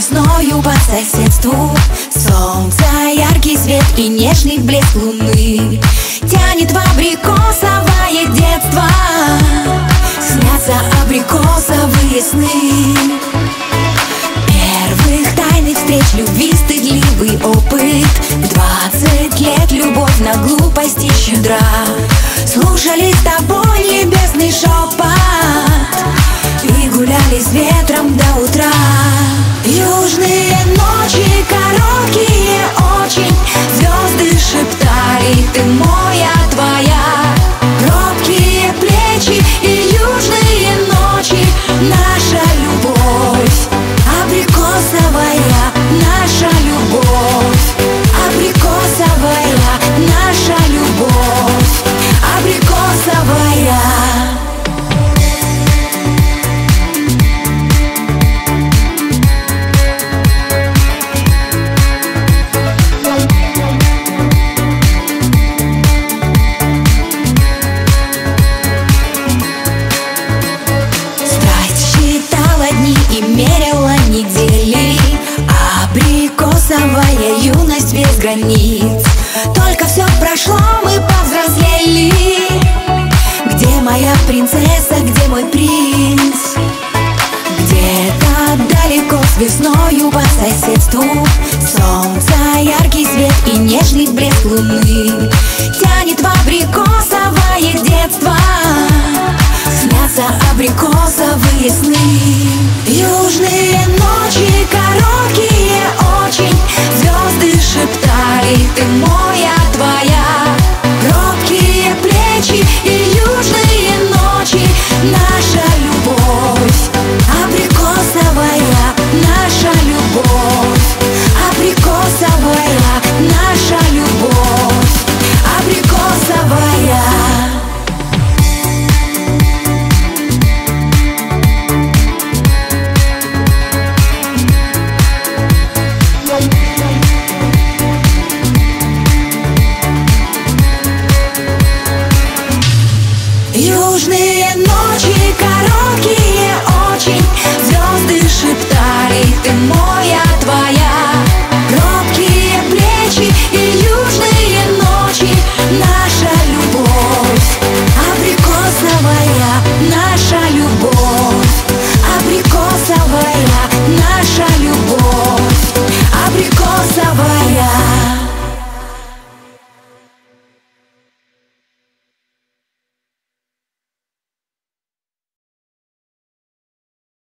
весною по соседству. Солнце, яркий свет и нежный блеск луны тянет в абрикосовое детство. Снятся абрикосовые сны первых тайных встреч, любви стыдливый опыт. В 20 лет любовь на глупости щедра. Слушали с тобой небесный шепот и гуляли с ветром до утра. Южные ночи, короткие очень, звезды шептали: ты мой, я твоя. Робкие плечи и южные ночи, наша любовь абрикосовая, наша любовь абрикосовая, наша любовь абрикосовая. Мерила недели, абрикосовая юность без границ. Только все прошло, мы повзрослели. Где моя принцесса, где мой принц? Где-то далеко с весною по соседству. Солнце, яркий свет и нежный блеск луны тянет в абрикосовое детство. Снятся абрикосовые сны. Южные ночи, короткие очень, звезды шептали: ты мой.